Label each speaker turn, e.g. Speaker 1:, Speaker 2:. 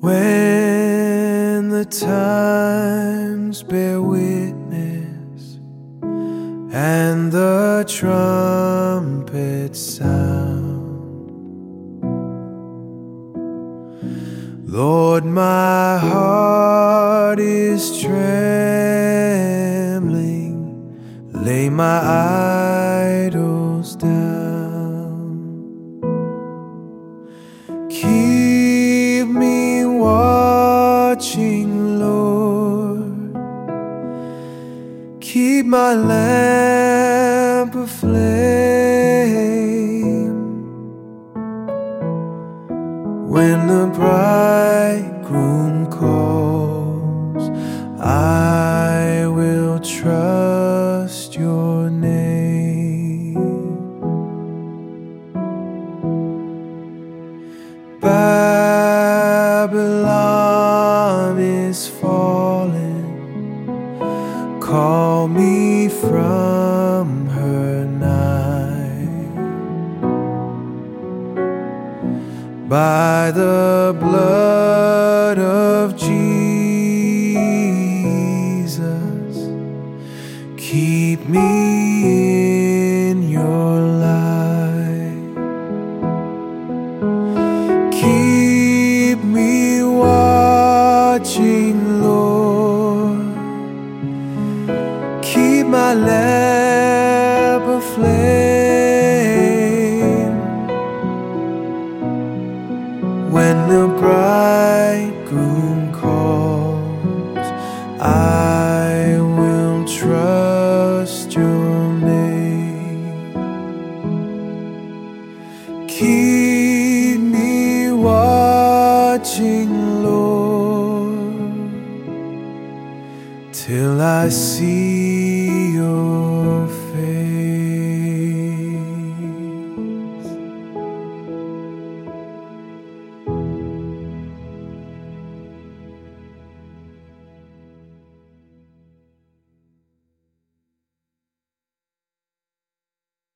Speaker 1: When the times bear witness and the trumpets sound, Lord, my heart is trembling. Lay my idols down. Keep me watching, Lord. Keep my lamp aflame. When the bridegroom calls, I will trust your name. Babylon is falling. Call me from her night. By the blood of Jesus, keep me in your light. Keep me watching, Lord. Keep my lamp aflame. When the bridegroom calls, I will trust your name. Keep me watching, Lord, till I see your face.